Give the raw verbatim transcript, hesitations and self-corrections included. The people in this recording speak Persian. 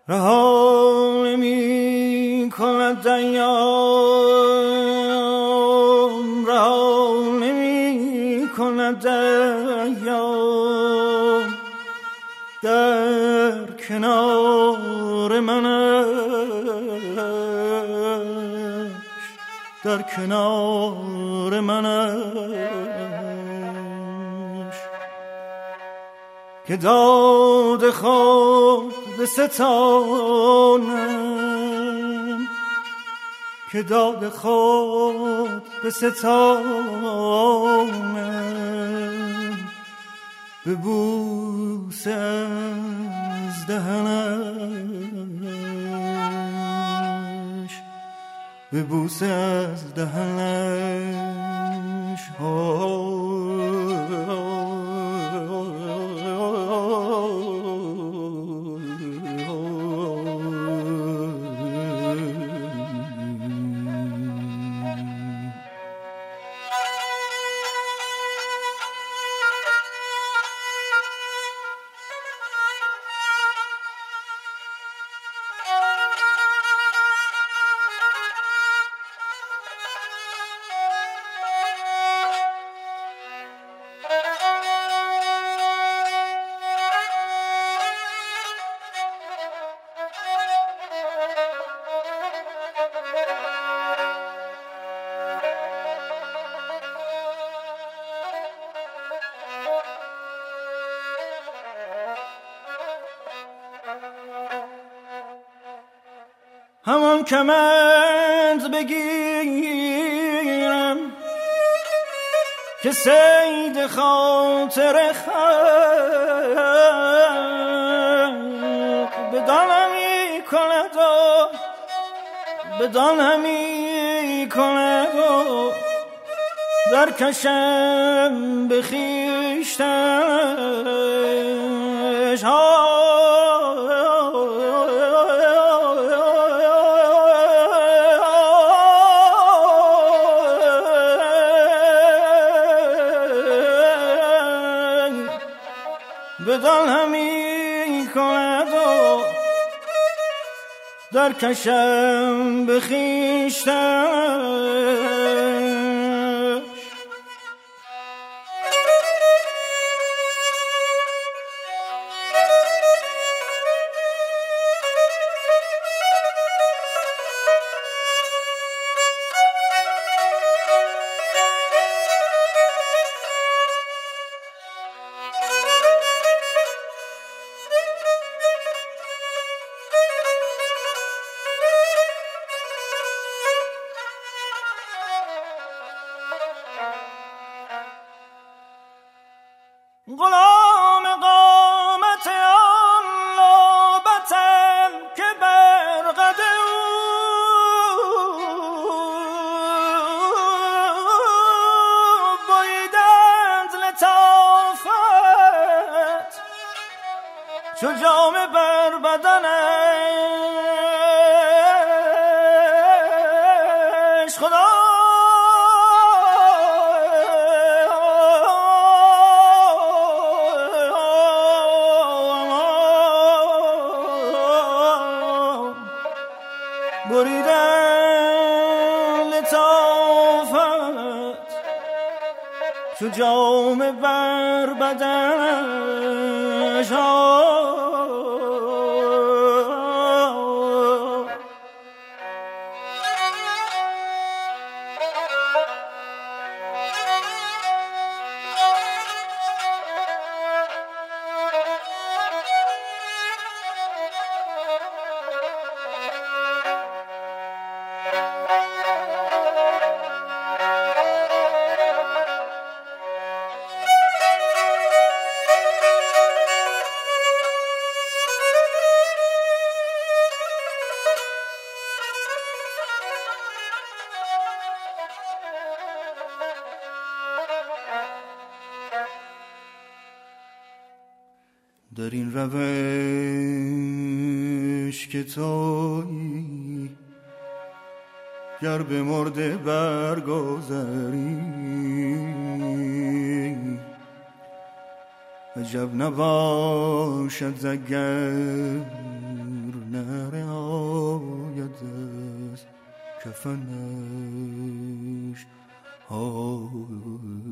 رها نمی کند ایام، رها نمی کند ایام، در کنار منش، در کنار منش، که داد خود به ستانم، که داد خود به ستانم، به بوس از دهنش، به بوس از دهنش. همان کمند بگیرم که صید خاطر خلق بدان همی کند و بدان همی کند و در کشم به خویشتنش. بدان همی کند و در کشم به خویشتنش. غلام قامت آن نوبتم که بر قد او بریدند لطافت، چو جامه بر بدنش. خدا بریدن لطافت، چو جامه بر بدنش. در این روش که تویی گر به مرده برگذری، عجب نباشد اگر کفنش. آه